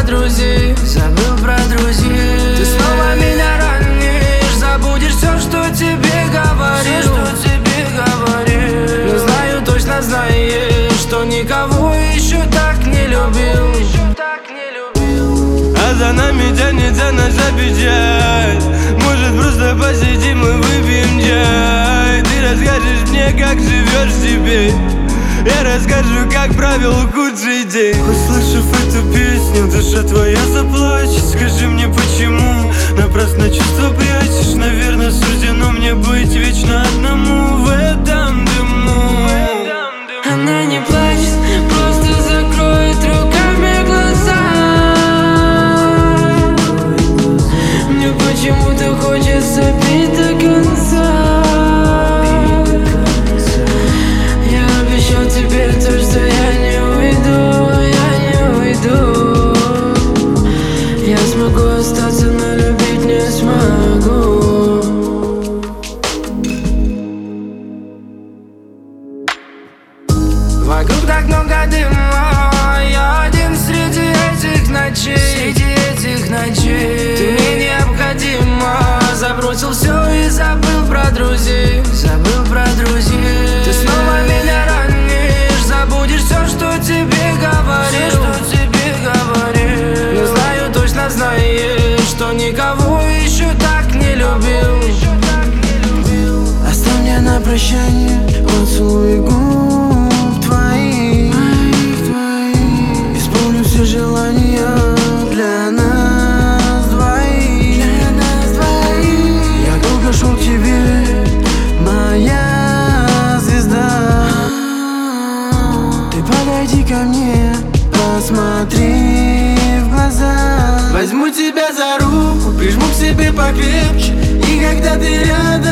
друзей, забыл про друзей. Ты снова меня ранишь, забудешь все, что тебе говорил. Но знаю, точно знаешь, что никого еще так не любил. А за нами тянется наша печаль. Может, просто посидим и выпьем чай. Ты расскажешь мне, как живешь теперь. Я расскажу, как провел худший день. Услышав эту песню, душа твоя заплачет. Скажи мне, почему напрасно чувства прячешь? Наверное, суждено мне быть вечно одному в этом дыму. Она не плачет, просто закроет руками глаза. Мне почему-то хочется пить до конца. Я обещал тебе то, что я не уйду. Я смогу остаться, но любить не смогу. Вокруг так много дыма, я один среди этих ночей. Ты мне необходима. Забросил все и забыл про друзей. Ты снова меня ранишь, забудешь все, что тебе говорил. Но знаю, точно знаешь, что никого еще так не любил. Оставь мне на прощание поцелуй губ твоих. Исполню все желания для нас двоих. Я долго шел к тебе, моя звезда. Ты подойди ко мне, посмотри в глаза. Возьму тебя за руку, прижму к себе покрепче. И когда ты рядом,